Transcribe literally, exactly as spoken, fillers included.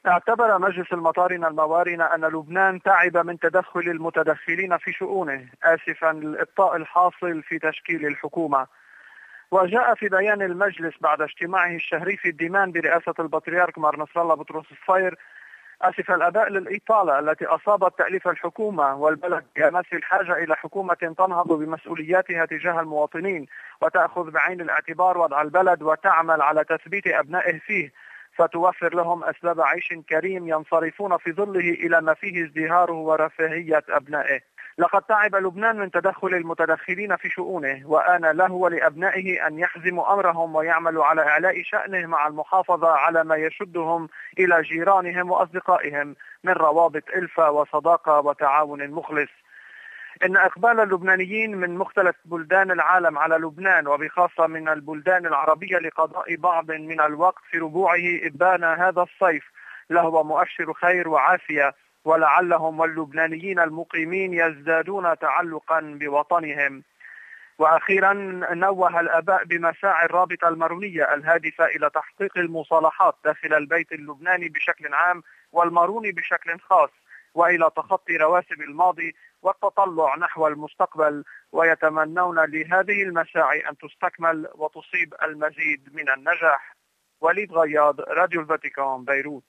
اعتبر مجلس المطارنة الموارنة أن لبنان تعب من تدخل المتدخلين في شؤونه، آسفا للإبطاء الحاصل في تشكيل الحكومة. وجاء في بيان المجلس بعد اجتماعه الشهري في الديمان برئاسة البطريرك مار نصر الله بطرس الصفير، آسف الأداء للإطالة التي أصابت تأليف الحكومة والبلد بأمس الحاجة إلى حكومة تنهض بمسؤولياتها تجاه المواطنين وتأخذ بعين الاعتبار وضع البلد وتعمل على تثبيت أبنائه فيه، فتوفر لهم أسباب عيش كريم ينصرفون في ظله إلى ما فيه ازدهاره ورفاهية أبنائه. لقد تعب لبنان من تدخل المتدخلين في شؤونه، وآن له ولأبنائه أن يحزموا أمرهم ويعملوا على إعلاء شأنه مع المحافظة على ما يشدهم إلى جيرانهم وأصدقائهم من روابط ألفة وصداقة وتعاون مخلص. إن إقبال اللبنانيين من مختلف بلدان العالم على لبنان وبخاصة من البلدان العربية لقضاء بعض من الوقت في ربوعه إبان هذا الصيف لهو مؤشر خير وعافية، ولعلهم واللبنانيين المقيمين يزدادون تعلقا بوطنهم. وأخيرا نوه الآباء بمساعي الرابطة المارونية الهادفة إلى تحقيق المصالحات داخل البيت اللبناني بشكل عام والماروني بشكل خاص، وإلى تخطي رواسب الماضي والتطلع نحو المستقبل، ويتمنون لهذه المساعي أن تستكمل وتصيب المزيد من النجاح. وليد غياض، راديو الفاتيكان، بيروت.